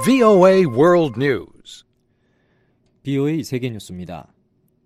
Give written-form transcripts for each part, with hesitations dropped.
VOA World News. BOA 세계뉴스입니다.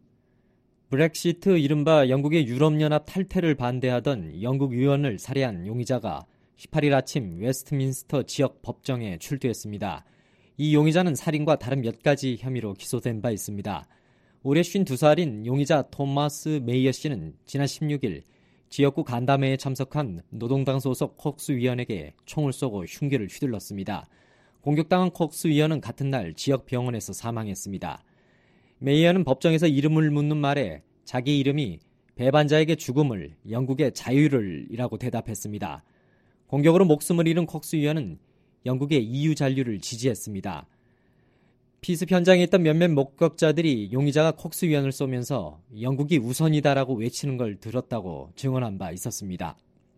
브렉시트 이른바 영국의 유럽연합 탈퇴를 반대하던 영국 의원을 살해한 용의자가 18일 아침 웨스트민스터 지역 법정에 출두했습니다. 이 용의자는 살인과 다른 몇 가지 혐의로 기소된 바 있습니다. 올해 52살인 용의자 토마스 메이어 씨는 지난 16일 지역구 간담회에 참석한 노동당 소속 콕스 위원에게 총을 쏘고 흉기를 휘둘렀습니다. 공격당한 콕스 위원은 같은 날 지역 병원에서 사망했습니다. 메이어는 법정에서 이름을 묻는 말에 자기 이름이 배반자에게 죽음을, 영국의 자유를 이라고 대답했습니다. 공격으로 목숨을 잃은 콕스 위원은 영국의 EU 잔류를 지지했습니다. 피습 현장에 있던 몇몇 목격자들이 용의자가 콕스 위원을 쏘면서 영국이 우선이다라고 외치는 걸 들었다고 증언한 바 있었습니다.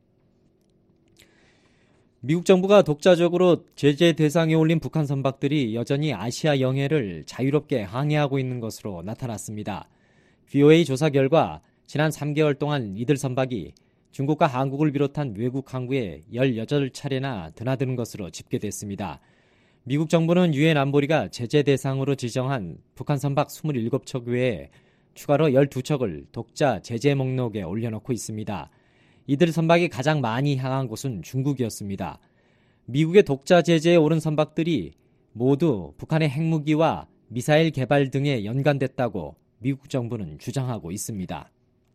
미국 정부가 독자적으로 제재 대상에 올린 북한 선박들이 여전히 아시아 영해를 자유롭게 항해하고 있는 것으로 나타났습니다. VOA 조사 결과 지난 3개월 동안 이들 선박이 중국과 한국을 비롯한 외국 항구에 18차례나 드나드는 것으로 집계됐습니다. 미국 정부는 유엔 안보리가 제재 대상으로 지정한 북한 선박 27척 외에 추가로 12척을 독자 제재 목록에 올려놓고 있습니다. 이들 선박이 가장 많이 향한 곳은 중국이었습니다. 미국의 독자 제재에 오른 선박들이 모두 북한의 핵무기와 미사일 개발 등에 연관됐다고 미국 정부는 주장하고 있습니다.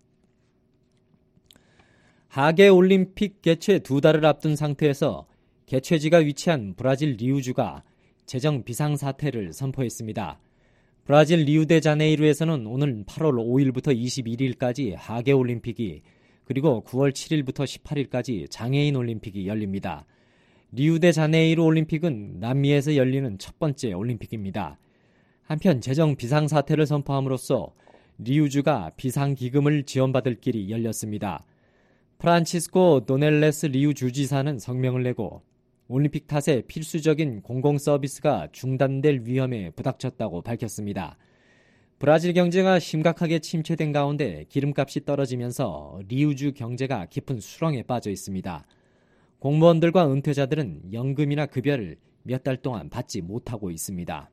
하계 올림픽 개최 2달을 앞둔 상태에서 개최지가 위치한 브라질 리우주가 재정 비상사태를 선포했습니다. 브라질 리우데자네이루에서는 오늘 8월 5일부터 21일까지 하계 올림픽이 그리고 9월 7일부터 18일까지 장애인 올림픽이 열립니다. 리우데자네이루 올림픽은 남미에서 열리는 첫 번째 올림픽입니다. 한편 재정 비상사태를 선포함으로써 리우주가 비상기금을 지원받을 길이 열렸습니다. 프란치스코 도넬레스 리우 주지사는 성명을 내고 올림픽 탓에 필수적인 공공서비스가 중단될 위험에 부닥쳤다고 밝혔습니다. 브라질 경제가 심각하게 침체된 가운데 기름값이 떨어지면서 리우주 경제가 깊은 수렁에 빠져 있습니다. 공무원들과 은퇴자들은 연금이나 급여를 몇 달 동안 받지 못하고 있습니다.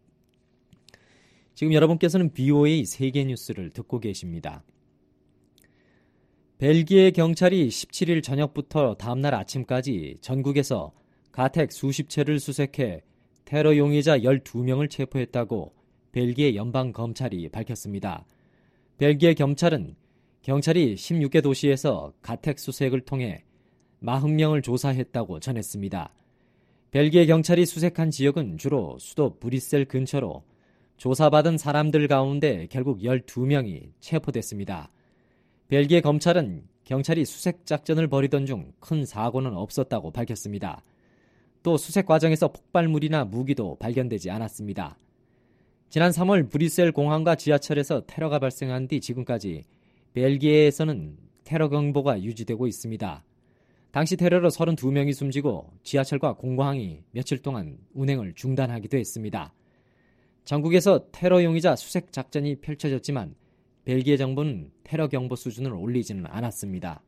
지금 여러분께서는 BOA 세계뉴스를 듣고 계십니다. 벨기에 경찰이 17일 저녁부터 다음날 아침까지 전국에서 가택 수십 채를 수색해 테러 용의자 12명을 체포했다고 벨기에 연방검찰이 밝혔습니다. 벨기에 경찰은 경찰이 16개 도시에서 가택 수색을 통해 40명을 조사했다고 전했습니다. 벨기에 경찰이 수색한 지역은 주로 수도 브뤼셀 근처로 조사받은 사람들 가운데 결국 12명이 체포됐습니다. 벨기에 검찰은 경찰이 수색 작전을 벌이던 중 큰 사고는 없었다고 밝혔습니다. 또 수색 과정에서 폭발물이나 무기도 발견되지 않았습니다. 지난 3월 브뤼셀 공항과 지하철에서 테러가 발생한 뒤 지금까지 벨기에에서는 테러 경보가 유지되고 있습니다. 당시 테러로 32명이 숨지고 지하철과 공항이 며칠 동안 운행을 중단하기도 했습니다. 전국에서 테러 용의자 수색 작전이 펼쳐졌지만 벨기에 정부는 테러 경보 수준을 올리지는 않았습니다.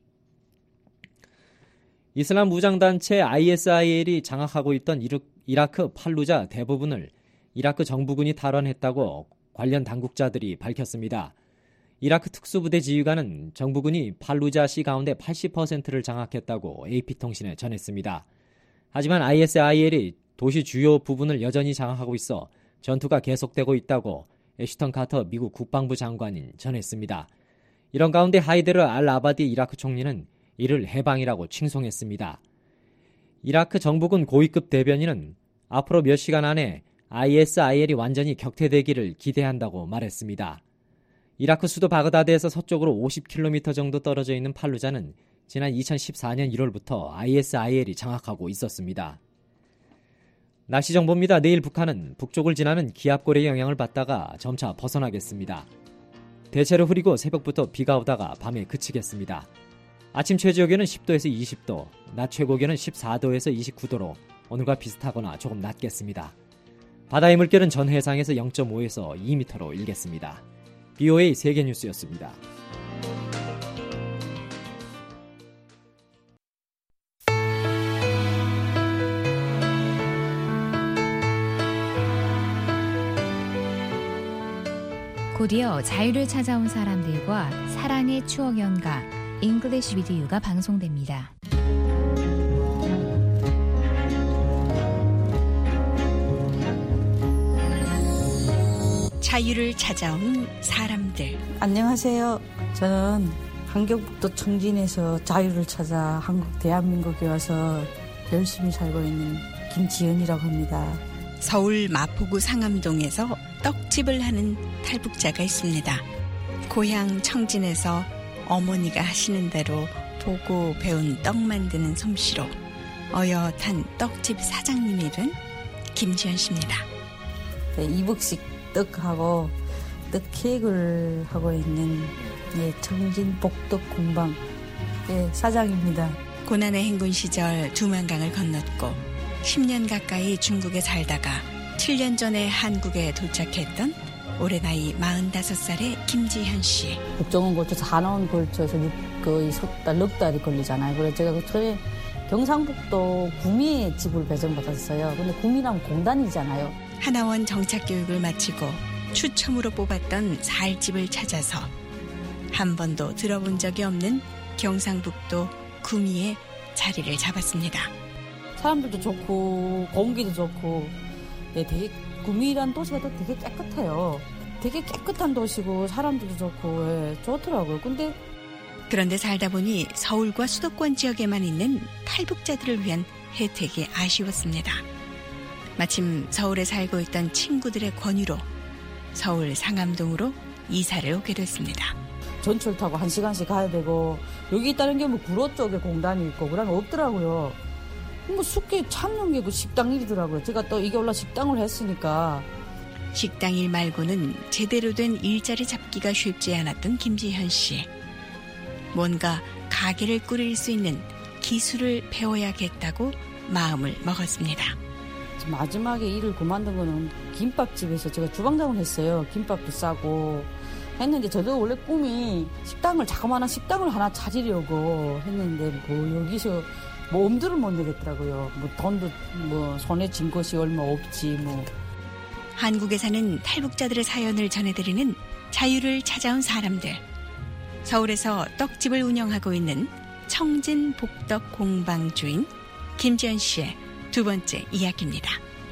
이슬람 무장단체 ISIL이 장악하고 있던 이라크 팔루자 대부분을 이라크 정부군이 탈환했다고 관련 당국자들이 밝혔습니다. 이라크 특수부대 지휘관은 정부군이 팔루자시 가운데 80%를 장악했다고 AP통신에 전했습니다. 하지만 ISIL이 도시 주요 부분을 여전히 장악하고 있어 전투가 계속되고 있다고 애슈턴 카터 미국 국방부 장관이 전했습니다. 이런 가운데 하이데르 알 아바디 이라크 총리는 이를 해방이라고 칭송했습니다. 이라크 정부군 고위급 대변인은 앞으로 몇 시간 안에 ISIL이 완전히 격퇴되기를 기대한다고 말했습니다. 이라크 수도 바그다드에서 서쪽으로 50km 정도 떨어져 있는 팔루자는 지난 2014년 1월부터 ISIL이 장악하고 있었습니다. 날씨 정보입니다. 내일 북한은 북쪽을 지나는 기압골의 영향을 받다가 점차 벗어나겠습니다. 대체로 흐리고 새벽부터 비가 오다가 밤에 그치겠습니다. 아침 최저기온은 10도에서 20도, 낮 최고기온은 14도에서 29도로 오늘과 비슷하거나 조금 낮겠습니다. 바다의 물결은 전 해상에서 0.5에서 2m로 일겠습니다. BOA 세계뉴스였습니다. 곧이어 자유를 찾아온 사람들과 사랑의 추억 연가 English with You가 방송됩니다. 자유를 찾아온 사람들. 안녕하세요. 저는 한경북도 청진에서 자유를 찾아 대한민국에 와서 열심히 살고 있는 김지연이라고 합니다. 서울 마포구 상암동에서 떡집을 하는 탈북자가 있습니다. 고향 청진에서 어머니가 하시는 대로 보고 배운 떡 만드는 솜씨로 어엿한 떡집 사장님이 된 김지연 씨입니다. 네, 이북식 떡하고 떡 케이크를 하고 있는 청진 복덕 공방 사장입니다. 고난의 행군 시절 두만강을 건넜고 10년 가까이 중국에 살다가 7년 전에 한국에 도착했던 올해 나이 45살의 김지현 씨. 국정원 걸쳐서 한원 걸쳐서 거의 넉 달이 걸리잖아요. 그래서 제가 처음에 경상북도 구미에 집을 배정받았어요. 근데 구미랑 공단이잖아요. 하나원 정착교육을 마치고 추첨으로 뽑았던 살집을 찾아서 한 번도 들어본 적이 없는 경상북도 구미에 자리를 잡았습니다. 사람들도 좋고 공기도 좋고 되게 구미란 도시가 또 되게 깨끗해요. 되게 깨끗한 도시고 사람들도 좋고 좋더라고요. 그런데 살다 보니 서울과 수도권 지역에만 있는 탈북자들을 위한 혜택이 아쉬웠습니다. 마침 서울에 살고 있던 친구들의 권유로 서울 상암동으로 이사를 오게 됐습니다. 전철 타고 1시간씩 가야 되고 여기 있다는 게 뭐 구로 쪽에 공단이 있고 그러면 없더라고요. 뭐 숙기 찾는 게 그 식당 일이더라고요. 제가 또 이게 올라 식당을 했으니까. 식당 일 말고는 제대로 된 일자리 잡기가 쉽지 않았던 김지현 씨. 뭔가 가게를 꾸릴 수 있는 기술을 배워야겠다고 마음을 먹었습니다. 마지막에 일을 그만둔 거는 김밥집에서 제가 주방장을 했어요. 김밥도 싸고 했는데 저도 원래 꿈이 자그마한 식당을 하나 차리려고 했는데 여기서 엄두를 못 내겠더라고요. 돈도 손에 쥔 것이 얼마 없지 한국에 사는 탈북자들의 사연을 전해드리는 자유를 찾아온 사람들. 서울에서 떡집을 운영하고 있는 청진 복덕 공방 주인 김지연 씨의 두 번째 이야기입니다.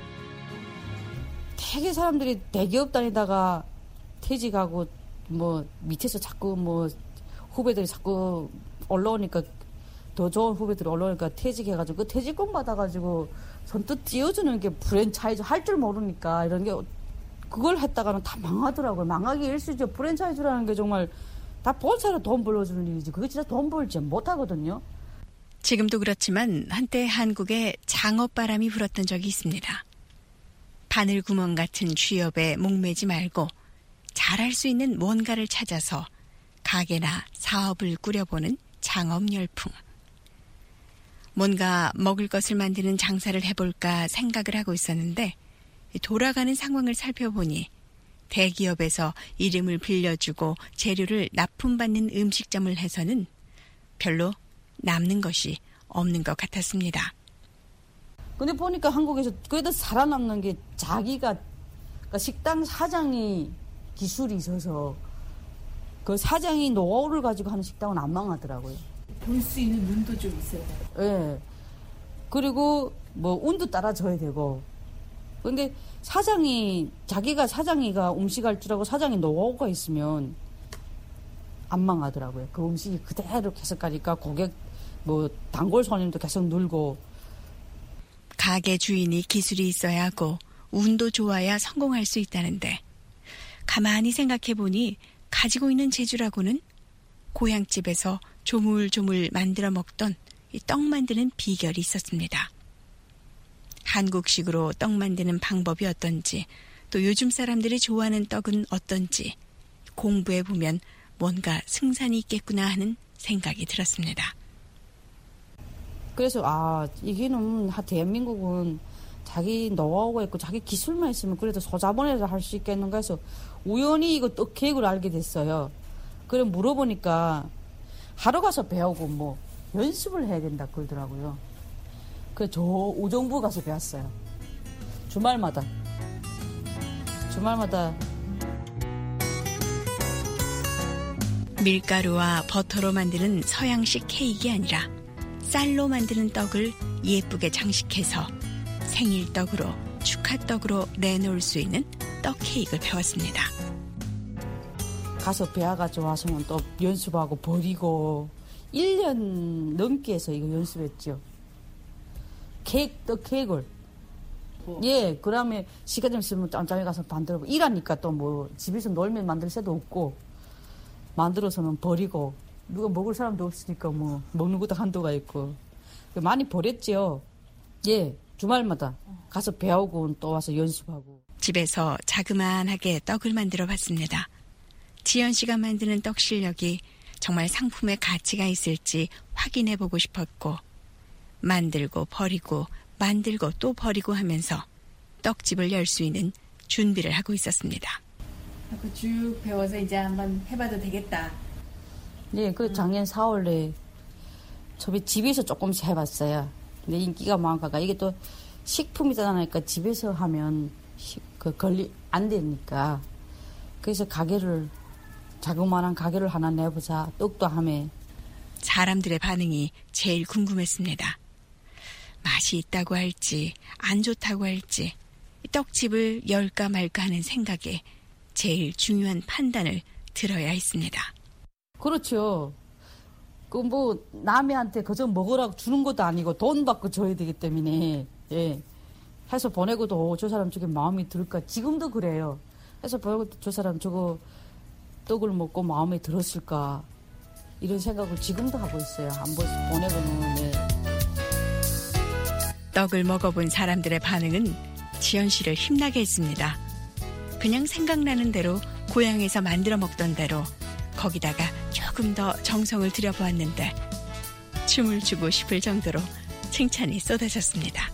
되게 사람들이 대기업 다니다가 퇴직하고 밑에서 자꾸 후배들이 자꾸 올라오니까 더 좋은 후배들이 올라오니까 퇴직해가지고 그 퇴직금 받아가지고 선뜻 띄워주는 게 프랜차이즈 할 줄 모르니까 이런 게 그걸 했다가는 다 망하더라고요. 망하기 일쑤죠. 프랜차이즈라는 게 정말 다 본사로 돈 벌어주는 일이지 그게 진짜 돈 벌지 못하거든요. 지금도 그렇지만 한때 한국에 장업바람이 불었던 적이 있습니다. 바늘구멍 같은 취업에 목매지 말고 잘할 수 있는 뭔가를 찾아서 가게나 사업을 꾸려보는 창업 열풍. 뭔가 먹을 것을 만드는 장사를 해볼까 생각을 하고 있었는데 돌아가는 상황을 살펴보니 대기업에서 이름을 빌려주고 재료를 납품받는 음식점을 해서는 별로 남는 것이 없는 것 같았습니다. 근데 보니까 한국에서 그래도 살아남는 게 자기가 그러니까 식당 사장이 기술이 있어서 그 사장이 노하우를 가지고 하는 식당은 안 망하더라고요. 볼 수 있는 눈도 좀 있어야 돼요. 네. 그리고 운도 따라줘야 되고. 근데 사장이가 음식할 줄 알고 사장이 노하우가 있으면 안 망하더라고요. 그 음식이 그대로 계속 가니까 고객 단골 손님도 계속 늘고. 가게 주인이 기술이 있어야 하고 운도 좋아야 성공할 수 있다는데 가만히 생각해보니 가지고 있는 재주라고는 고향집에서 조물조물 만들어 먹던 이 떡 만드는 비결이 있었습니다. 한국식으로 떡 만드는 방법이 어떤지 또 요즘 사람들이 좋아하는 떡은 어떤지 공부해보면 뭔가 승산이 있겠구나 하는 생각이 들었습니다. 그래서 이게는 대한민국은 자기 노하우가 있고 자기 기술만 있으면 그래도 소자본에서 할 수 있겠는가 해서 우연히 이거 떡 케이크를 알게 됐어요. 그래 물어보니까 하러 가서 배우고 연습을 해야 된다 그러더라고요. 그래서 저 우정부 가서 배웠어요. 주말마다 밀가루와 버터로 만드는 서양식 케이크가 아니라 쌀로 만드는 떡을 예쁘게 장식해서 생일떡으로 축하떡으로 내놓을 수 있는 떡 케이크를 배웠습니다. 가서 배워가지고 와서는 또 연습하고 버리고 1년 넘게 해서 이거 연습했죠. 떡 케이크를. 예, 그 다음에 시간 좀 있으면 짬짬이 가서 만들고 일하니까 또 뭐 집에서 놀면 만들 새도 없고 만들어서는 버리고 누가 먹을 사람도 없으니까 뭐 먹는 것도 한도가 있고 많이 버렸죠. 예, 주말마다 가서 배우고 또 와서 연습하고. 집에서 자그마하게 떡을 만들어 봤습니다. 지연 씨가 만드는 떡 실력이 정말 상품의 가치가 있을지 확인해 보고 싶었고 만들고 버리고 만들고 또 버리고 하면서 떡집을 열 수 있는 준비를 하고 있었습니다. 쭉 배워서 이제 한번 해봐도 되겠다. 네, 그 작년 4월에 저희 집에서 조금씩 해봤어요. 근데 인기가 많으니까 이게 또 식품이잖아. 그러니까 집에서 하면 안 되니까. 그래서 자그마한 가게를 하나 내보자. 떡도 하면. 사람들의 반응이 제일 궁금했습니다. 맛이 있다고 할지 안 좋다고 할지 떡집을 열까 말까 하는 생각에 제일 중요한 판단을 들어야 했습니다. 그렇죠. 남한테 그저 먹으라고 주는 것도 아니고 돈 받고 줘야 되기 때문에, 예. 해서 보내고도 저 사람 저게 마음이 들을까. 지금도 그래요. 해서 보내고 저 사람 저거 떡을 먹고 마음에 들었을까. 이런 생각을 지금도 하고 있어요. 한 번씩 보내고는, 예. 떡을 먹어본 사람들의 반응은 지연 씨를 힘나게 했습니다. 그냥 생각나는 대로 고향에서 만들어 먹던 대로 거기다가 조금 더 정성을 들여보았는데 춤을 추고 싶을 정도로 칭찬이 쏟아졌습니다.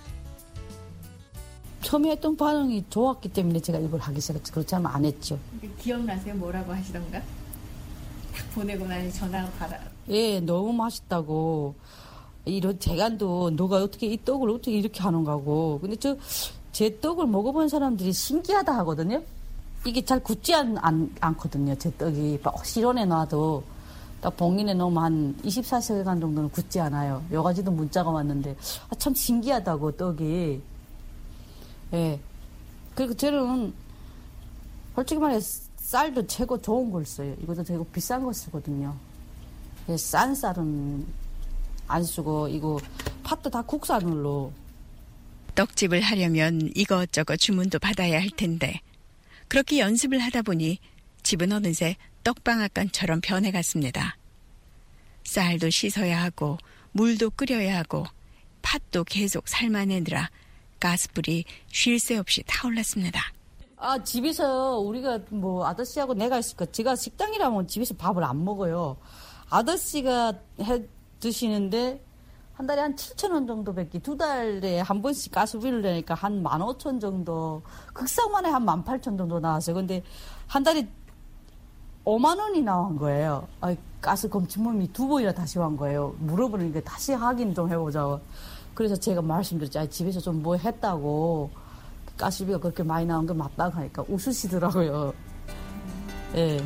처음에 했던 반응이 좋았기 때문에 제가 이걸 하기 시작했죠. 그렇지 않으면 안 했죠. 기억나세요? 뭐라고 하시던가? 딱 보내고 나니 전화를 받아. 예, 너무 맛있다고. 이런 재간도 너가 어떻게 이 떡을 어떻게 이렇게 하는가고. 근데 제 떡을 먹어본 사람들이 신기하다 하거든요. 이게 잘 굳지 않거든요. 제 떡이 실온에 놔도 딱 봉인에 넣으면 한 24시간 정도는 굳지 않아요. 여가지도 문자가 왔는데 참 신기하다고 떡이. 예. 그리고 저는 솔직히 말해 쌀도 최고 좋은 걸 써요. 이것도 되게 비싼 거 쓰거든요. 예, 싼 쌀은 안 쓰고 이거 팥도 다 국산으로. 떡집을 하려면 이것저것 주문도 받아야 할 텐데 그렇게 연습을 하다 보니 집은 어느새 떡방앗간처럼 변해갔습니다. 쌀도 씻어야 하고 물도 끓여야 하고 팥도 계속 삶아내느라 가스불이 쉴 새 없이 타올랐습니다. 집에서 우리가 뭐 아저씨하고 내가 있으니까 제가 식당이라면 집에서 밥을 안 먹어요. 아저씨가 해 드시는데 한 달에 한 7,000원 정도밖에 두 달에 한 번씩 가스비를 내니까 한 15,000원 정도 극상만에 한 18,000원 정도 나왔어요. 근데 한 달에 5만 원이 나온 거예요. 가스 검침범이 2번이나 다시 한 거예요. 물어보니까 다시 확인 좀 해보자고. 그래서 제가 말씀드렸죠. 집에서 좀 뭐 했다고 가스비가 그렇게 많이 나온 게 맞다고 하니까 웃으시더라고요. 예.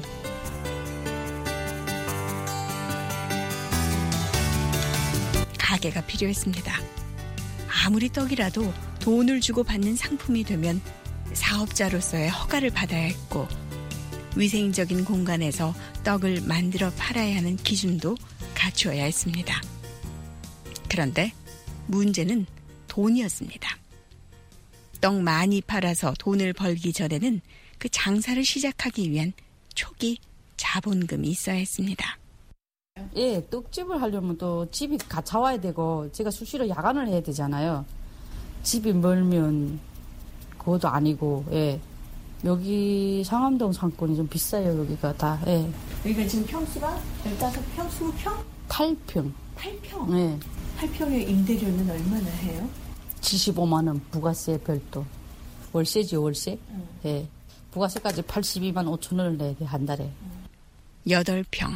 가게가 필요했습니다. 아무리 떡이라도 돈을 주고 받는 상품이 되면 사업자로서의 허가를 받아야 했고 위생적인 공간에서 떡을 만들어 팔아야 하는 기준도 갖추어야 했습니다. 그런데 문제는 돈이었습니다. 떡 많이 팔아서 돈을 벌기 전에는 그 장사를 시작하기 위한 초기 자본금이 있어야 했습니다. 예, 떡집을 하려면 또 집이 가차와야 되고 제가 수시로 야간을 해야 되잖아요. 집이 멀면 그것도 아니고, 예. 여기 상암동 상권이 좀 비싸요, 여기가 다, 예. 여기가 지금 평수가 15평, 20평? 8평. 8평? 예. 8평의 임대료는 얼마나 해요? 75만 원, 부가세 별도. 월세지요, 월세? 예. 부가세까지 82만 5천 원을 내야 돼, 한 달에. 8평.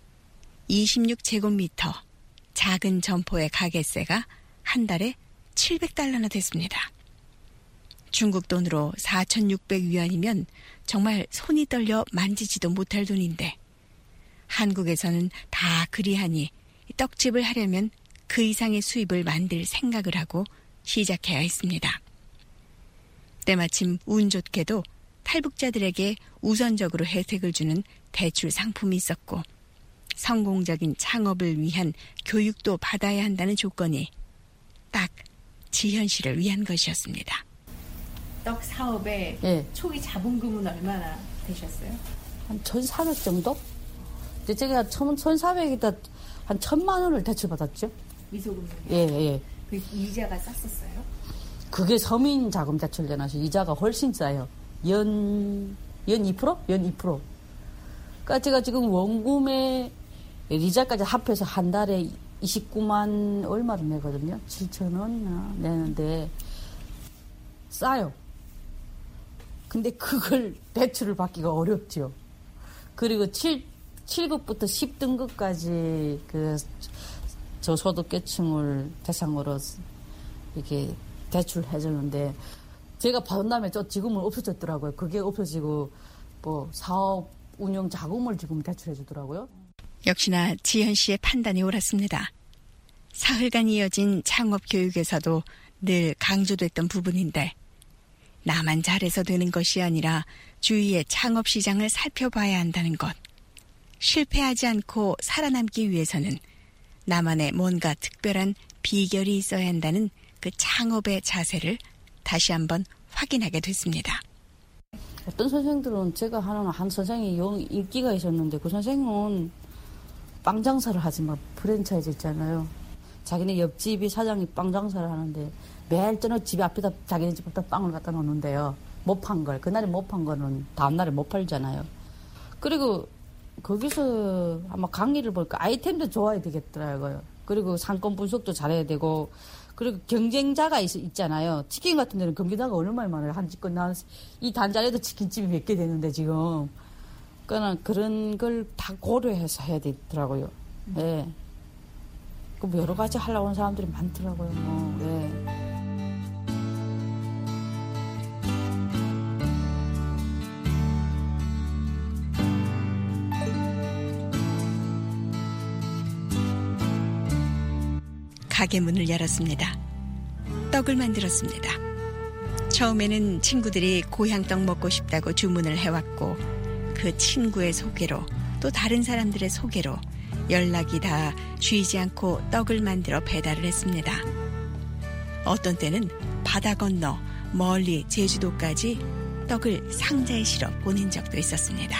26제곱미터 작은 점포의 가게세가 한 달에 700달러나 됐습니다. 중국 돈으로 4,600위안이면 정말 손이 떨려 만지지도 못할 돈인데 한국에서는 다 그리하니 떡집을 하려면 그 이상의 수입을 만들 생각을 하고 시작해야 했습니다. 때마침 운 좋게도 탈북자들에게 우선적으로 혜택을 주는 대출 상품이 있었고 성공적인 창업을 위한 교육도 받아야 한다는 조건이 딱 지현 씨를 위한 것이었습니다. 떡 사업에 예. 초기 자본금은 얼마나 되셨어요? 한 1,400 정도? 근데 제가 1,400에다 한 1,000만 원을 대출받았죠. 미소금으로. 예. 그 이자가 쌌었어요? 그게 서민 자금 대출 내놔서 이자가 훨씬 싸요. 연 2%? 연 2%. 그러니까 제가 지금 원금에 이자까지 합해서 한 달에 29만 얼마를 내거든요. 7,000원 내는데 싸요. 근데 그걸 대출을 받기가 어렵죠. 그리고 7급부터 10등급까지 그 저소득계층을 대상으로 이렇게 대출해주는데 제가 받은 다음에 지금은 없어졌더라고요. 그게 없어지고 뭐 사업 운영 자금을 지금 대출해주더라고요. 역시나 지현 씨의 판단이 옳았습니다. 사흘간 이어진 창업 교육에서도 늘 강조됐던 부분인데 나만 잘해서 되는 것이 아니라 주위의 창업 시장을 살펴봐야 한다는 것. 실패하지 않고 살아남기 위해서는 나만의 뭔가 특별한 비결이 있어야 한다는 그 창업의 자세를 다시 한번 확인하게 됐습니다. 어떤 선생들은 제가 하는 한 선생이 인기가 있었는데 그 선생은 빵 장사를 하지 마. 프랜차이즈 있잖아요. 자기네 옆집이 사장이 빵 장사를 하는데 매일 저녁 집에 앞에다 자기네 집 앞에다 빵을 갖다 놓는데요. 못 판 걸. 그날에 못 판 거는 다음날에 못 팔잖아요. 그리고 거기서 아마 강의를 보니까 아이템도 좋아야 되겠더라고요. 그리고 상권 분석도 잘해야 되고 그리고 경쟁자가 있잖아요. 치킨 같은 데는 경쟁자가 얼마나 많아요. 한 집건 이 단자리에도 치킨집이 몇 개 되는데 지금. 그러니까 그런 걸 다 고려해서 해야 되더라고요. 예. 그 여러 가지 하려고 하는 사람들이 많더라고요. 예. 가게 문을 열었습니다. 떡을 만들었습니다. 처음에는 친구들이 고향떡 먹고 싶다고 주문을 해왔고 그 친구의 소개로 또 다른 사람들의 소개로 연락이 다 쉬지 않고 떡을 만들어 배달을 했습니다. 어떤 때는 바다 건너 멀리 제주도까지 떡을 상자에 실어 보낸 적도 있었습니다.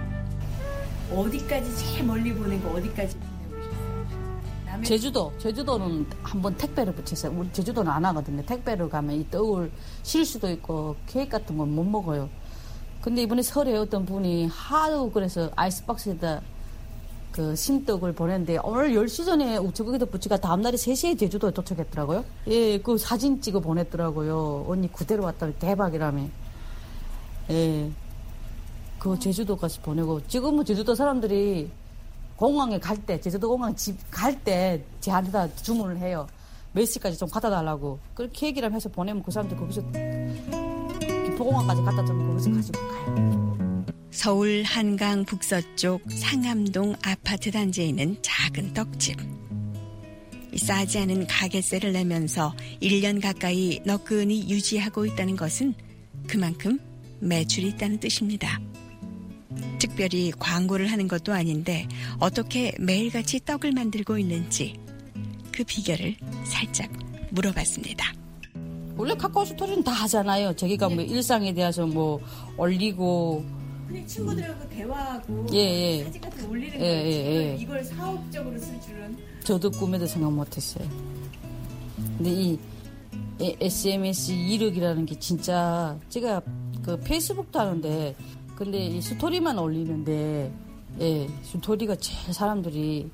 어디까지 제일 멀리 보낸 거 어디까지 보내보셨어요? 제주도는 한번 택배를 붙였어요. 우리 제주도는 안 하거든요. 택배를 가면 이 떡을 실 수도 있고 케이크 같은 건 못 먹어요. 근데 이번에 설에 어떤 분이 하도 그래서 아이스박스에다 그 심떡을 보냈는데 오늘 10시 전에 우체국에다 붙이가 다음날에 3시에 제주도에 도착했더라고요. 예, 그 사진 찍어 보냈더라고요. 언니 그대로 왔다 대박이라며. 예, 그 제주도 가서 보내고 지금은 제주도 사람들이 공항에 갈 때, 제주도 공항 집 갈 때 제한테다 주문을 해요. 몇 시까지 좀 갖다 달라고. 그렇게 얘기를 해서 보내면 그 사람들 거기서 기포공항까지 갖다 주면 거기서 가지고 가요. 서울 한강 북서쪽 상암동 아파트 단지에 있는 작은 떡집. 싸지 않은 가게세를 내면서 1년 가까이 너끈히 유지하고 있다는 것은 그만큼 매출이 있다는 뜻입니다. 특별히 광고를 하는 것도 아닌데 어떻게 매일같이 떡을 만들고 있는지 그 비결을 살짝 물어봤습니다. 원래 카카오 스토리는 다 하잖아요. 자기가 뭐 일상에 대해서 뭐 올리고 그냥 친구들하고 대화하고 예. 사진 같은 거 올리는 예. 거예요. 이걸 사업적으로 쓸 줄은 저도 꿈에도 생각 못했어요. 근데 이 SMS 1억이라는 게 진짜 제가 그 페이스북도 하는데 근데 이 스토리만 올리는데 예, 스토리가 제일 사람들이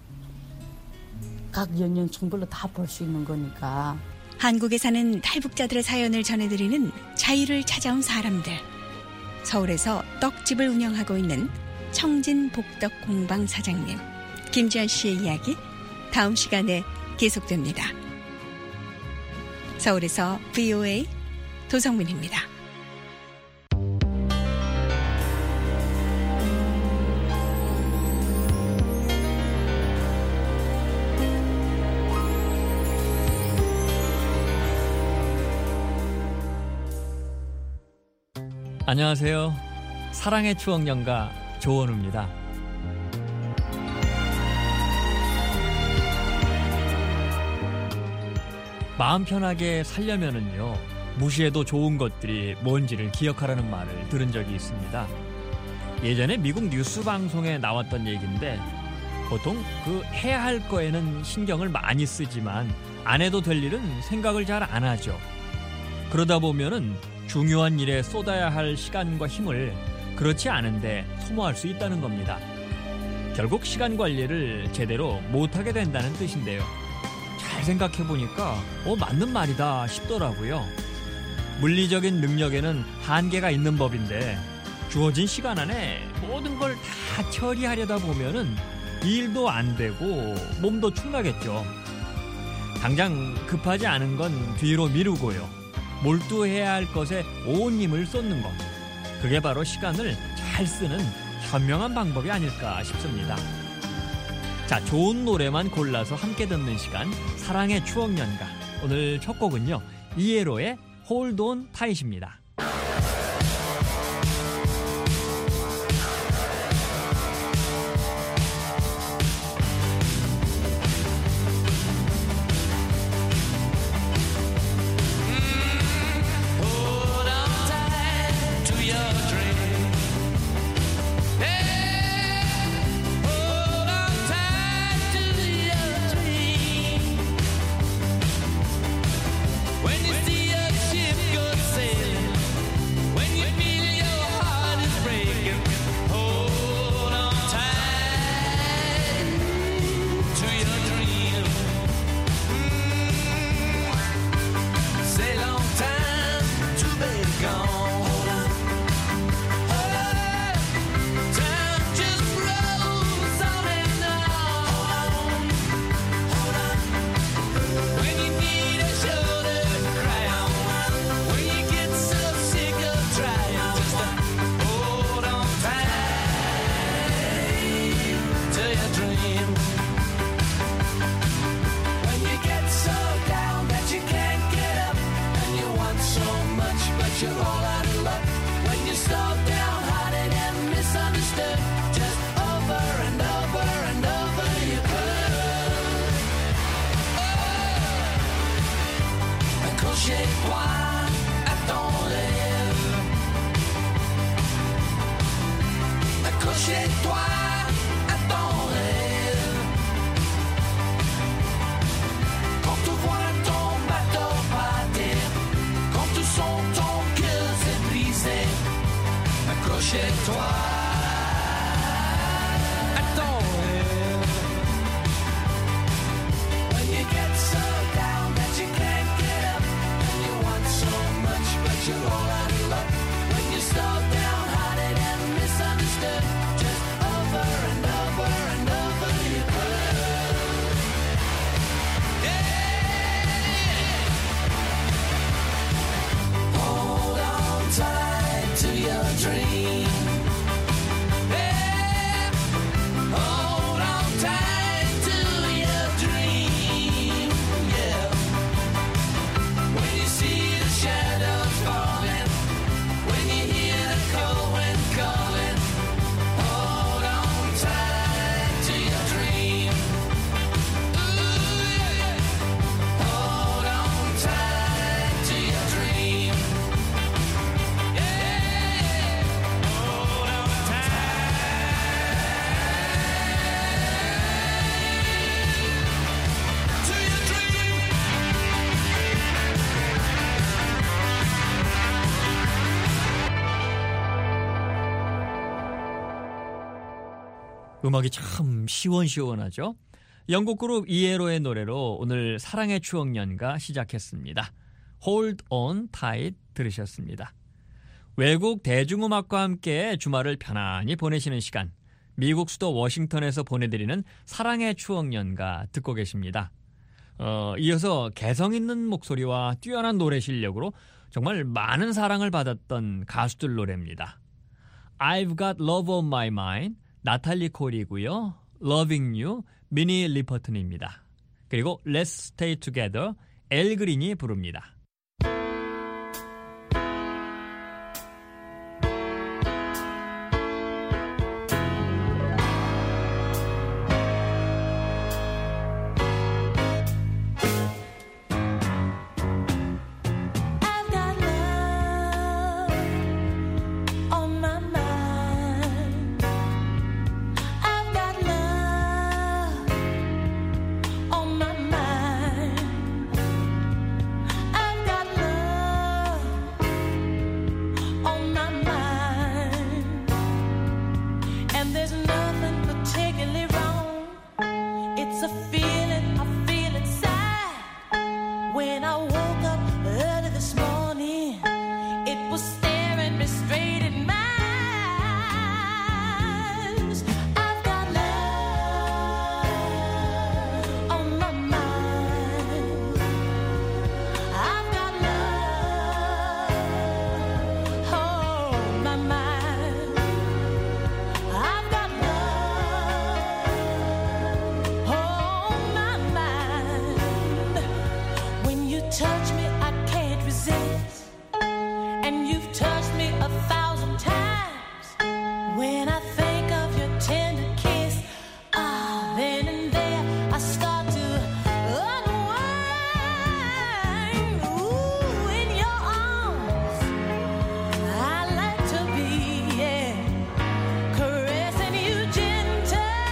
각 연령층별로 다 볼 수 있는 거니까. 한국에 사는 탈북자들의 사연을 전해드리는 자유를 찾아온 사람들. 서울에서 떡집을 운영하고 있는 청진복덕공방 사장님 김지현 씨의 이야기 다음 시간에 계속됩니다. 서울에서 VOA 도성민입니다. 안녕하세요. 사랑의 추억 연가 조원우입니다. 마음 편하게 살려면은요, 무시해도 좋은 것들이 뭔지를 기억하라는 말을 들은 적이 있습니다. 예전에 미국 뉴스 방송에 나왔던 얘기인데, 보통 그 해야 할 거에는 신경을 많이 쓰지만 안 해도 될 일은 생각을 잘 안 하죠. 그러다 보면은 중요한 일에 쏟아야 할 시간과 힘을 그렇지 않은데 소모할 수 있다는 겁니다. 결국 시간 관리를 제대로 못하게 된다는 뜻인데요. 잘 생각해보니까 맞는 말이다 싶더라고요. 물리적인 능력에는 한계가 있는 법인데 주어진 시간 안에 모든 걸 다 처리하려다 보면은 일도 안 되고 몸도 축나겠죠. 당장 급하지 않은 건 뒤로 미루고요. 몰두해야 할 것에 온 힘을 쏟는 것. 그게 바로 시간을 잘 쓰는 현명한 방법이 아닐까 싶습니다. 자, 좋은 노래만 골라서 함께 듣는 시간, 사랑의 추억 연가. 오늘 첫 곡은요, 이에로의 Hold On Tight입니다. 음악이 참 시원시원하죠. 영국 그룹 이에로의 노래로 오늘 사랑의 추억 연가 시작했습니다. Hold On Tight 들으셨습니다. 외국 대중음악과 함께 주말을 편안히 보내시는 시간, 미국 수도 워싱턴에서 보내드리는 사랑의 추억 연가 듣고 계십니다. 이어서 개성 있는 목소리와 뛰어난 노래 실력으로 정말 많은 사랑을 받았던 가수들 노래입니다. I've Got Love on My Mind, 나탈리 콜이고요. Loving You, 미니 리퍼튼입니다. 그리고 Let's Stay Together, 엘 그린이 부릅니다. When I woke up early this morning, it was staring me straight in my eyes. I've got love on my mind. I've got love on my mind. I've got love on my mind. When you touch me, I can't resist. And you've touched me 1,000 times. When I think of your tender kiss, then and there I start to unwind. Ooh, in your arms, I like to be, yeah, caressing you gentle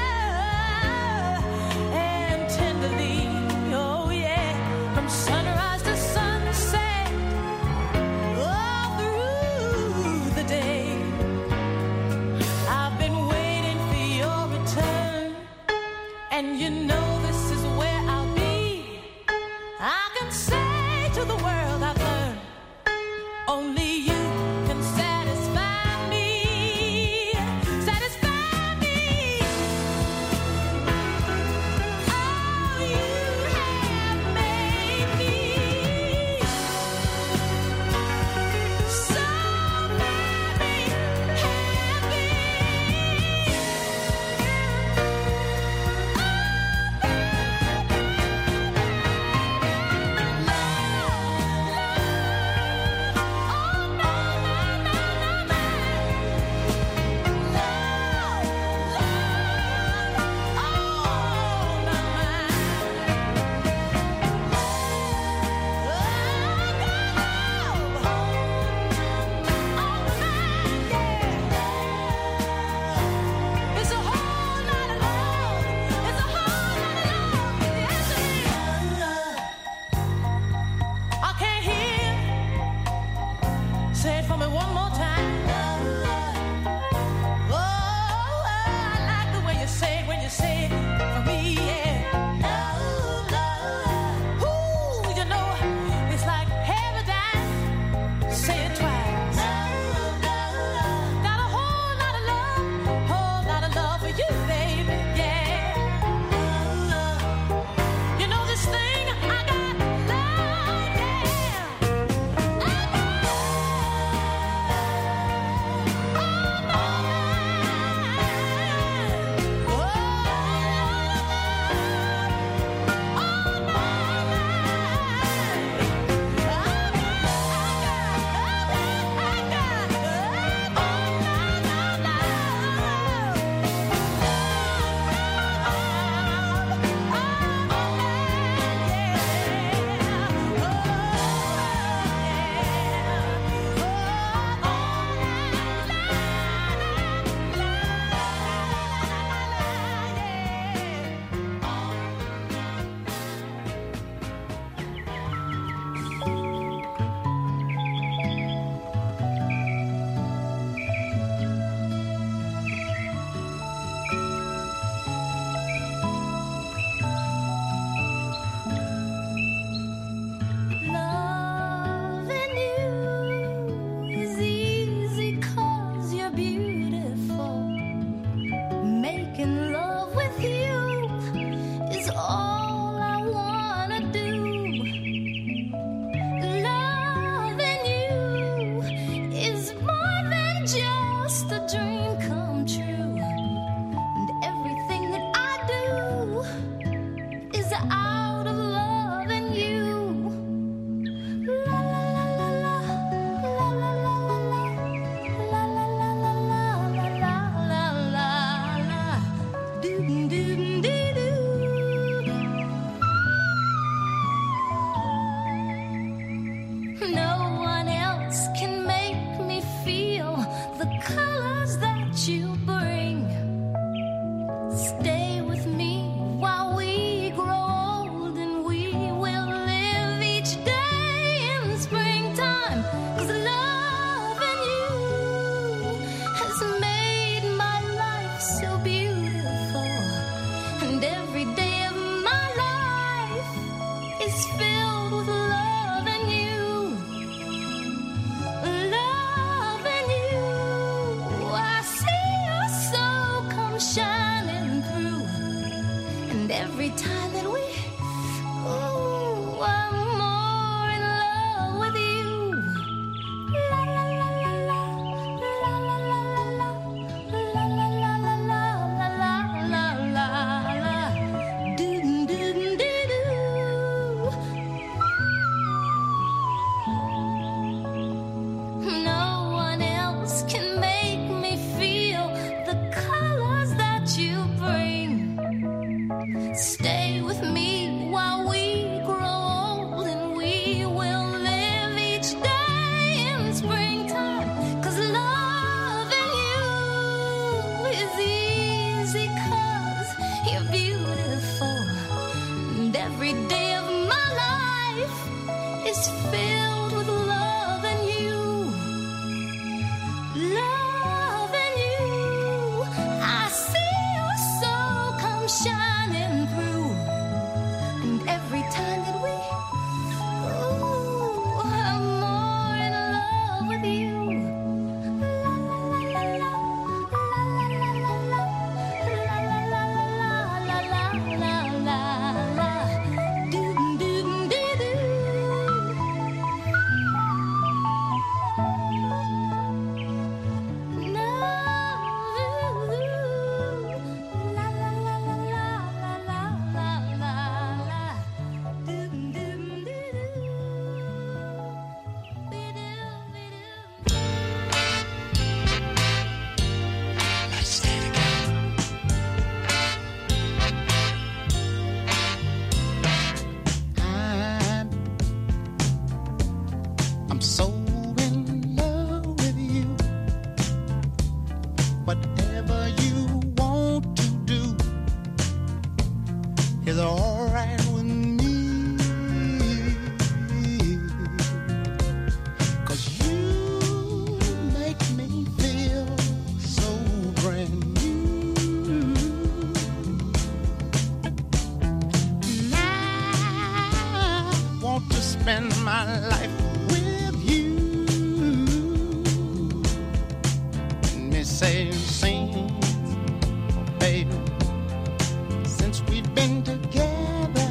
and tenderly. Oh yeah, from sunrise to sunset, all through the day. I've been waiting for your return, and you know this is where I'll be. I can say to the world I've learned, only you can satisfy me. Satisfy me. Oh, you have made me so very happy. Love, is filled with love and you. Love and you. I see your soul come shining through. And every time that we, ooh, I'm more in love with you. La la la la la, la la la la la, la la la la la, doom doom doo doo. No, la la la la la la la la la, doom doom doo doo, be doo be doo. Let's stay together. I'm so in love with you. Whatever you want to do is all right with me. 'Cause you make me feel so brand new. And I want to spend my life with you. Let me say, sing, baby, since we've been together.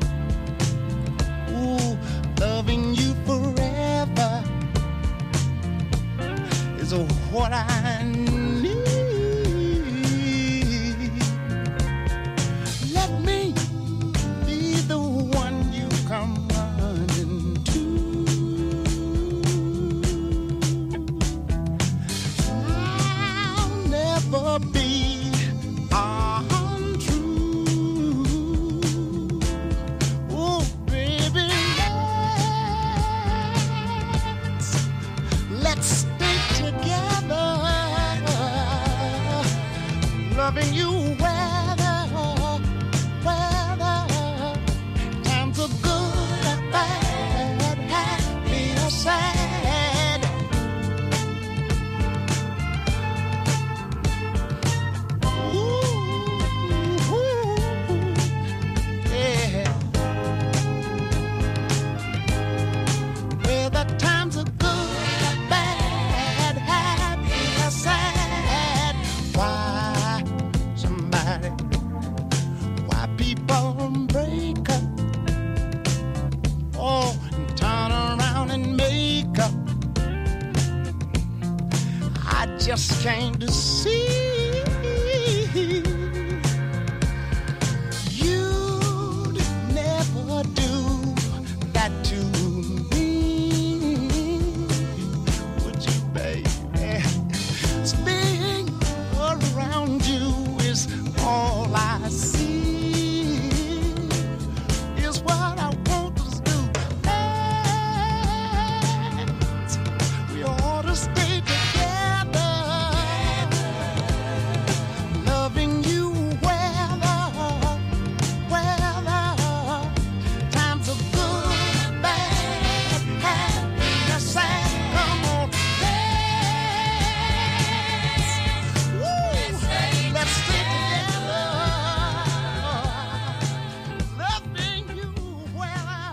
Ooh, loving you forever is what I need. Let me be the one you come running to. I'll never be untrue. Oh, baby, let's stay together. Loving you weather, times are good or bad, happy or sad. Ooh, yeah. Whether times are good or bad, happy or sad. Why people break up? Oh, and turn around and make up. I just came to see you'd never do that to me, would you, baby? Being around you is all I see, is what I want us to do. And we ought to stay together, loving you weather, times are good, bad, happy or sad. Come on, let's stay together, loving you weather.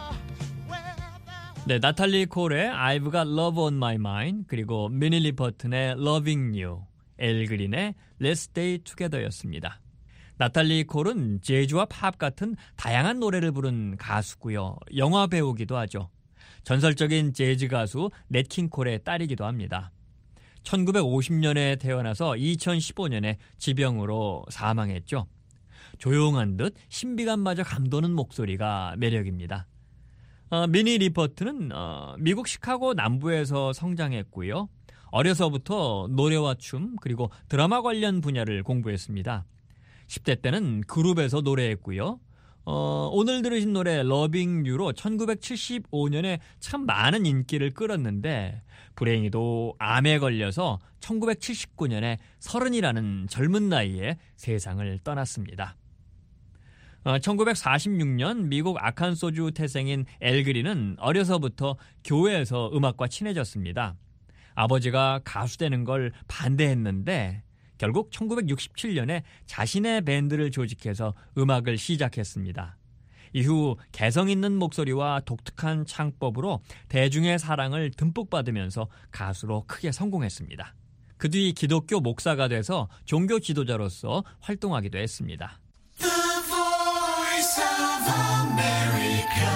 네, 나탈리 콜의 I've Got Love on My Mind, 그리고 미니 리퍼튼의 Loving You, 엘 그린의 Let's Stay Together였습니다. 나탈리 콜은 재즈와 팝 같은 다양한 노래를 부른 가수고요. 영화 배우기도 하죠. 전설적인 재즈 가수 넷 킹 콜의 딸이기도 합니다. 1950년에 태어나서 2015년에 지병으로 사망했죠. 조용한 듯 신비감마저 감도는 목소리가 매력입니다. 미니 리퍼트는 미국 시카고 남부에서 성장했고요. 어려서부터 노래와 춤 그리고 드라마 관련 분야를 공부했습니다. 10대 때는 그룹에서 노래했고요. 오늘 들으신 노래 Loving You로 1975년에 참 많은 인기를 끌었는데 불행히도 암에 걸려서 1979년에 30이라는 젊은 나이에 세상을 떠났습니다. 1946년 미국 아칸소주 태생인 엘 그린은 어려서부터 교회에서 음악과 친해졌습니다. 아버지가 가수 되는 걸 반대했는데 결국 1967년에 자신의 밴드를 조직해서 음악을 시작했습니다. 이후 개성 있는 목소리와 독특한 창법으로 대중의 사랑을 듬뿍 받으면서 가수로 크게 성공했습니다. 그 뒤 기독교 목사가 돼서 종교 지도자로서 활동하기도 했습니다. The voice of America,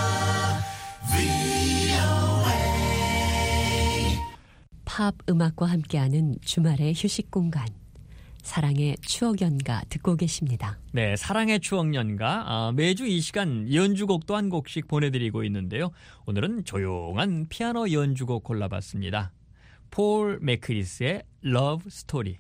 VOA. 팝 음악과 함께하는 주말의 휴식 공간. 사랑의 추억 연가 듣고 계십니다. 네, 사랑의 추억 연가. 매주 이 시간 연주곡도 한 곡씩 보내드리고 있는데요. 오늘은 조용한 피아노 연주곡 골라봤습니다. 폴 맥크리스의 Love Story.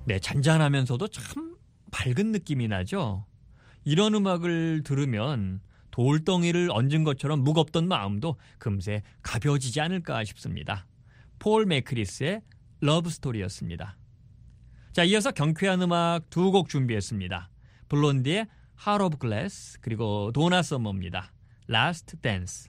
네, 잔잔하면서도 참 밝은 느낌이 나죠. 이런 음악을 들으면 돌덩이를 얹은 것처럼 무겁던 마음도 금세 가벼워지지 않을까 싶습니다. 폴 맥크리스의 러브 스토리였습니다. 자, 이어서 경쾌한 음악 두 곡 준비했습니다. 블론디의 Heart of Glass 그리고 도나 서머입니다. Last Dance.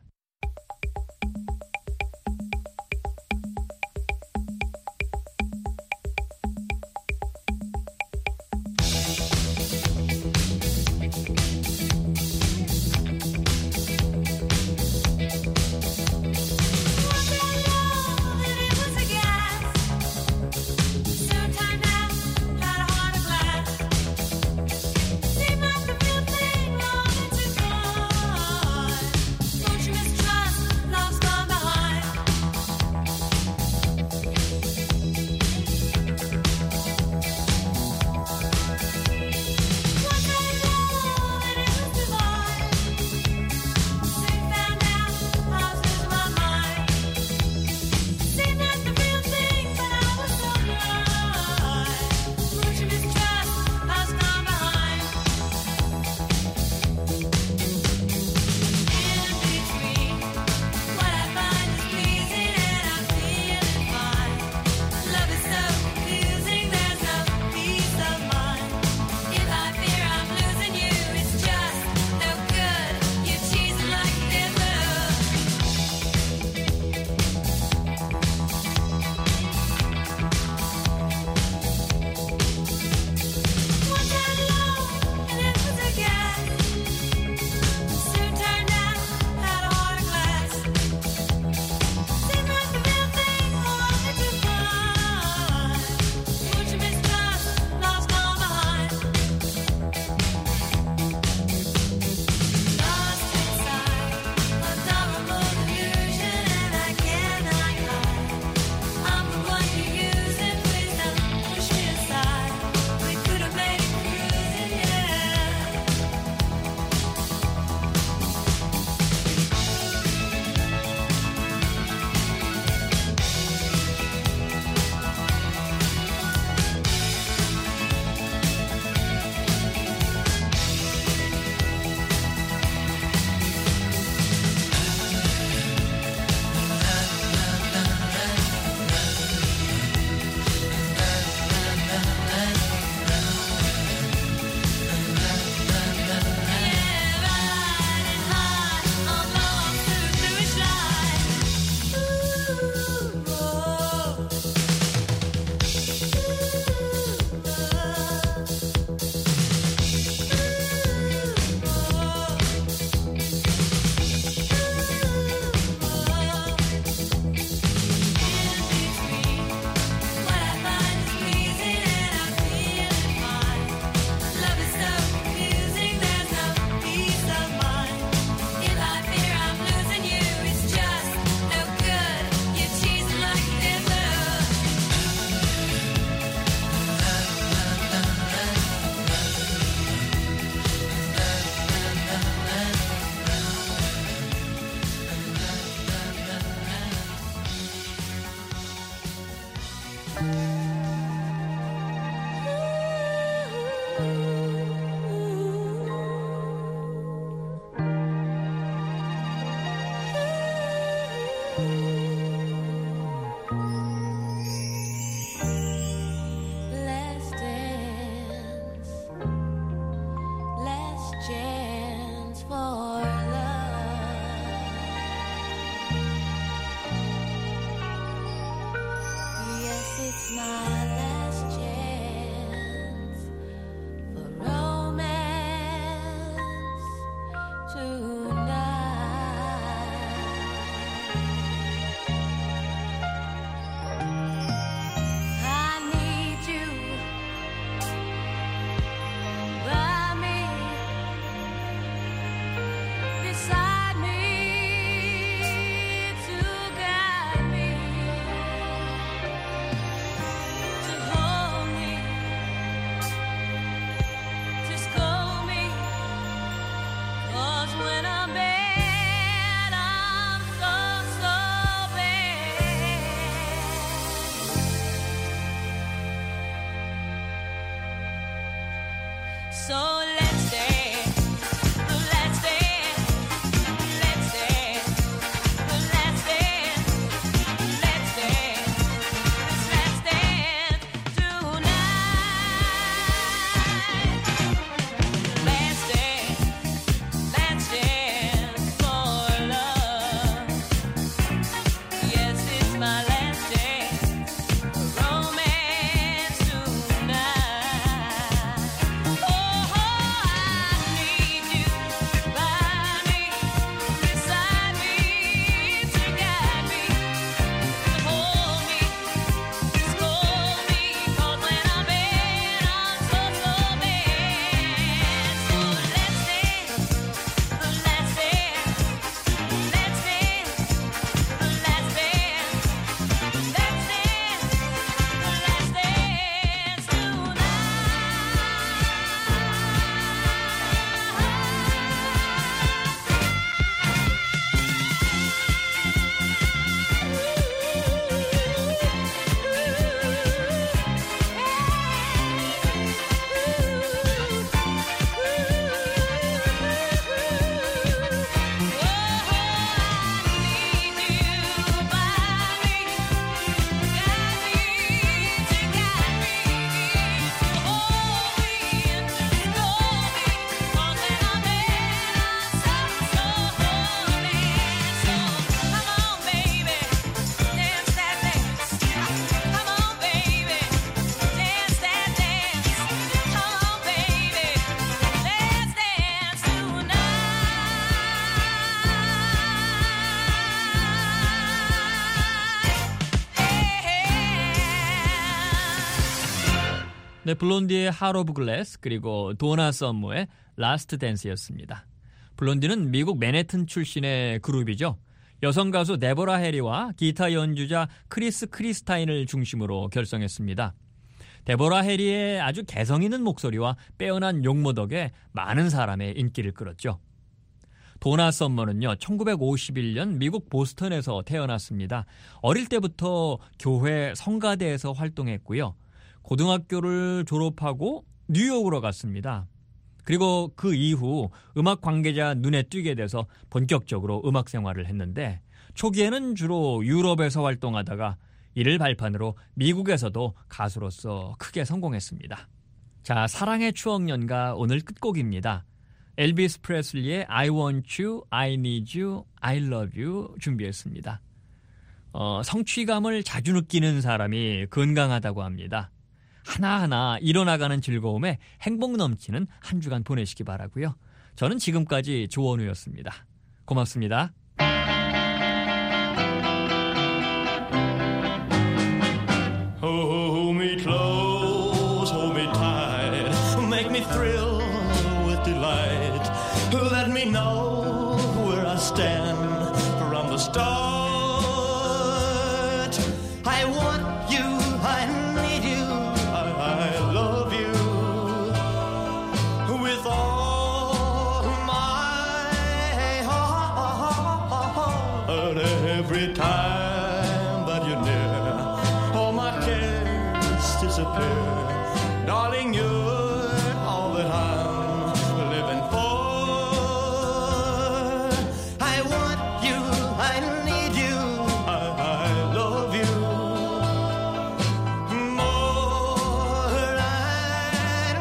It's not 네, 블론디의 Heart of Glass 그리고 도나 썸머의 Last Dance였습니다. 블론디는 미국 맨해튼 출신의 그룹이죠. 여성 가수 데보라 해리와 기타 연주자 크리스 크리스타인을 중심으로 결성했습니다. 데보라 해리의 아주 개성 있는 목소리와 빼어난 용모 덕에 많은 사람의 인기를 끌었죠. 도나 썸머는요, 1951년 미국 보스턴에서 태어났습니다. 어릴 때부터 교회 성가대에서 활동했고요. 고등학교를 졸업하고 뉴욕으로 갔습니다. 그리고 그 이후 음악 관계자 눈에 띄게 돼서 본격적으로 음악 생활을 했는데 초기에는 주로 유럽에서 활동하다가 이를 발판으로 미국에서도 가수로서 크게 성공했습니다. 자, 사랑의 추억 연가 오늘 끝곡입니다. 엘비스 프레슬리의 I want you, I need you, I love you 준비했습니다. 성취감을 자주 느끼는 사람이 건강하다고 합니다. 하나하나 일어나가는 즐거움에 행복 넘치는 한 주간 보내시기 바라고요. 저는 지금까지 조원우였습니다. 고맙습니다. Hold me close, hold me tight, make me thrill with delight. Let me know where I stand from the start. I want you, I need you, I love you with all my heart. Every time that you're near, all my cares disappear. Darling, you're all that I'm living for. I want you, I need you, I love you more and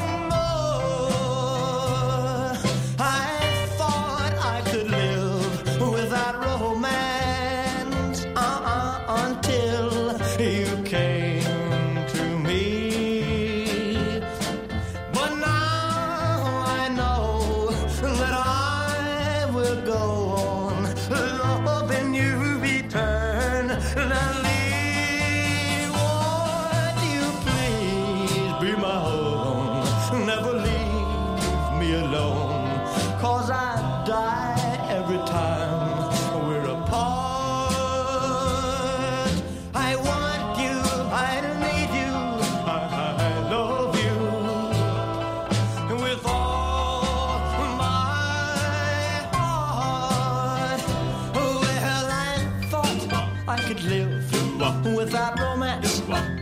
more. I thought I could live without romance until you came to me. But now I know that I will go on loving you eternally. Won't you please be my own? Never leave me alone, 'cause I die every time we're apart. I want you, I need you, I love you with all my heart. Well, I thought I could live without romance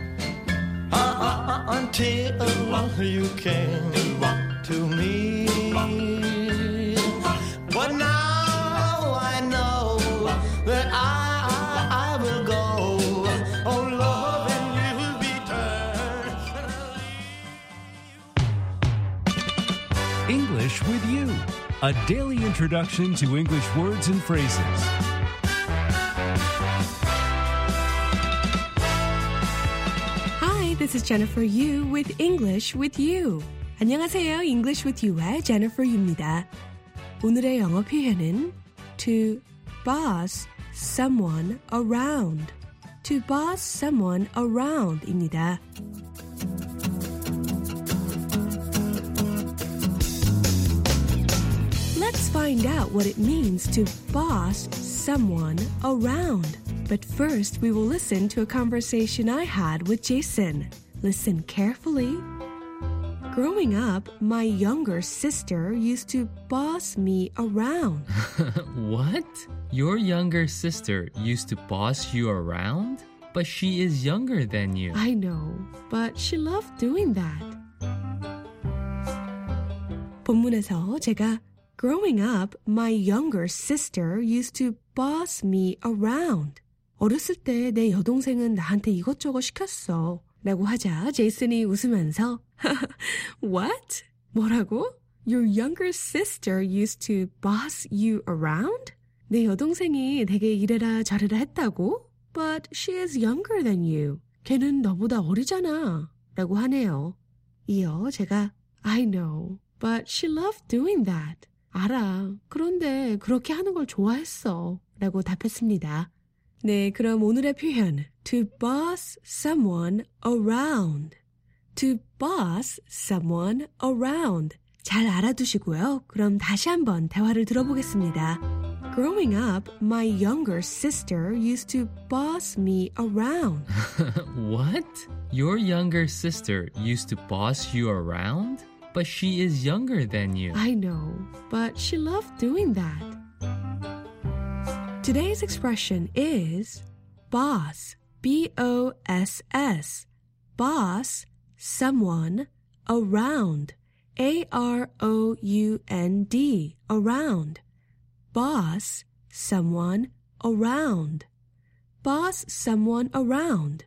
until you came to me. But now I know that I will go on loving you eternally. English with You, a daily introduction to English words and phrases. Hi, this is Jennifer Yu with English with You. 안녕하세요. English with You의 Jennifer Yu입니다. 오늘의 영어 표현은 to boss someone around. To boss someone around입니다. Let's find out what it means to boss someone around. But first, we will listen to a conversation I had with Jason. Listen carefully. Growing up, my younger sister used to boss me around. What? Your younger sister used to boss you around? But she is younger than you. I know, but she loved doing that. 본문에서 제가 Growing up, my younger sister used to boss me around. 어렸을 때 내 여동생은 나한테 이것저것 시켰어. 라고 하자 제이슨이 웃으면서 What? 뭐라고? Your younger sister used to boss you around? 내 여동생이 되게 이래라 저래라 했다고? But she is younger than you. 걔는 너보다 어리잖아. 라고 하네요. 이어 제가 I know, but she loved doing that. 알아. 그런데 그렇게 하는 걸 좋아했어. 라고 답했습니다. 네, 그럼 오늘의 표현 to boss someone around. To boss someone around. 잘 알아두시고요. 그럼 다시 한번 대화를 들어보겠습니다. Growing up, my younger sister used to boss me around. What? Your younger sister used to boss you around? But she is younger than you. I know, but she loved doing that. Today's expression is boss, B-O-S-S. Boss, someone, around, A-R-O-U-N-D, around. Boss, someone, around. Boss someone around.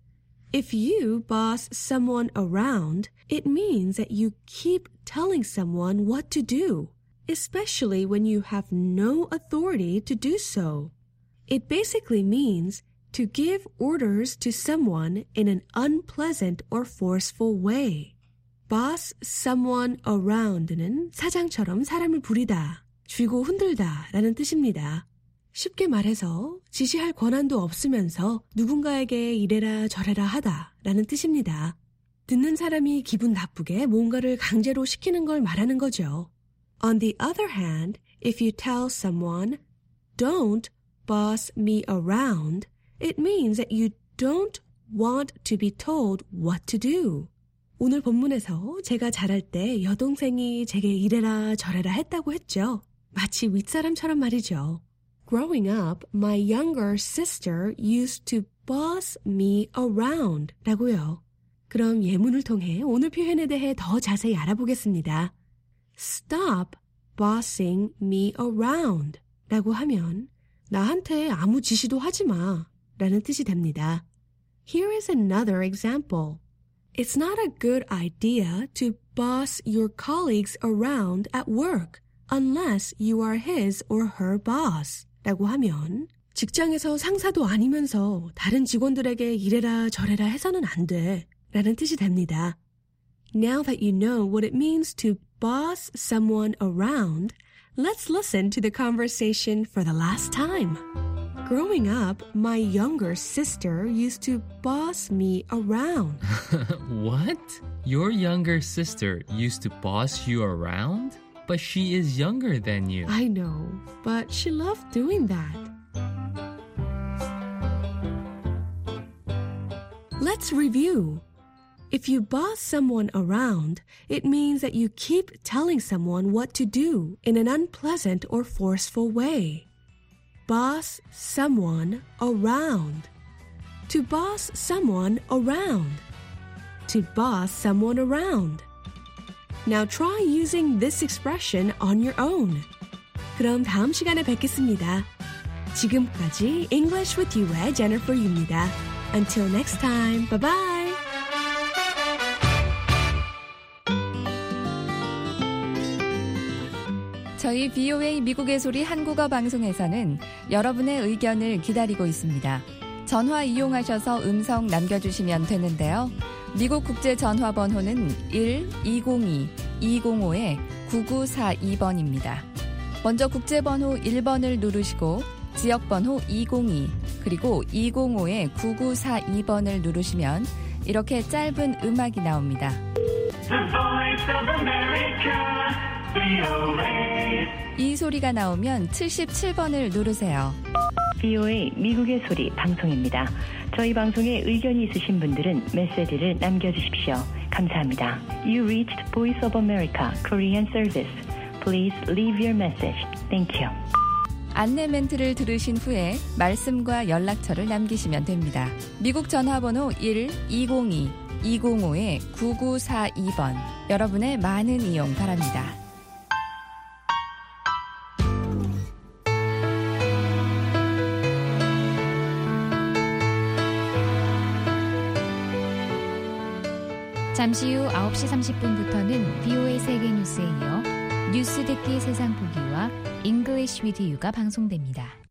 If you boss someone around, it means that you keep telling someone what to do, especially when you have no authority to do so. It basically means to give orders to someone in an unpleasant or forceful way. Boss someone around는 사장처럼 사람을 부리다, 쥐고 흔들다 라는 뜻입니다. 쉽게 말해서 지시할 권한도 없으면서 누군가에게 이래라 저래라 하다 라는 뜻입니다. 듣는 사람이 기분 나쁘게 뭔가를 강제로 시키는 걸 말하는 거죠. On the other hand, if you tell someone, don't boss me around, it means that you don't want to be told what to do. 오늘 본문에서 제가 자랄 때 여동생이 제게 이래라 저래라 했다고 했죠. 마치 윗사람처럼 말이죠. Growing up, my younger sister used to boss me around 라고요. 그럼 예문을 통해 오늘 표현에 대해 더 자세히 알아보겠습니다. Stop bossing me around 라고 하면 나한테 아무 지시도 하지 마 라는 뜻이 됩니다. Here is another example. It's not a good idea to boss your colleagues around at work unless you are his or her boss 라고 하면 직장에서 상사도 아니면서 다른 직원들에게 이래라 저래라 해서는 안 돼 라는 뜻이 됩니다. Now that you know what it means to boss someone around, let's listen to the conversation for the last time. Growing up, my younger sister used to boss me around. What? Your younger sister used to boss you around? But she is younger than you. I know, but she loved doing that. Let's review. If you boss someone around, it means that you keep telling someone what to do in an unpleasant or forceful way. Boss someone around. To boss someone around. To boss someone around. Now try using this expression on your own. 그럼 다음 시간에 뵙겠습니다. 지금까지 English with You의 Jennifer Yu입니다. Until next time, bye bye. 저희 VOA 미국의 소리 한국어 방송에서는 여러분의 의견을 기다리고 있습니다. 전화 이용하셔서 음성 남겨주시면 되는데요. 미국 국제 전화번호는 1-202-205-9942번입니다. 먼저 국제번호 1번을 누르시고 지역번호 202 그리고 205-9942번을 누르시면 이렇게 짧은 음악이 나옵니다. 이 소리가 나오면 77번을 누르세요. VOA 미국의 소리 방송입니다. 저희 방송에 의견이 있으신 분들은 메시지를 남겨주십시오. 감사합니다. You reached Voice of America Korean Service. Please leave your message. Thank you. 안내 멘트를 들으신 후에 말씀과 연락처를 남기시면 됩니다. 미국 전화번호 1-202-205-9942번. 여러분의 많은 이용 바랍니다. 잠시 후 9시 30분부터는 VOA 세계뉴스에 이어 뉴스 듣기 세상 보기와 English with You가 방송됩니다.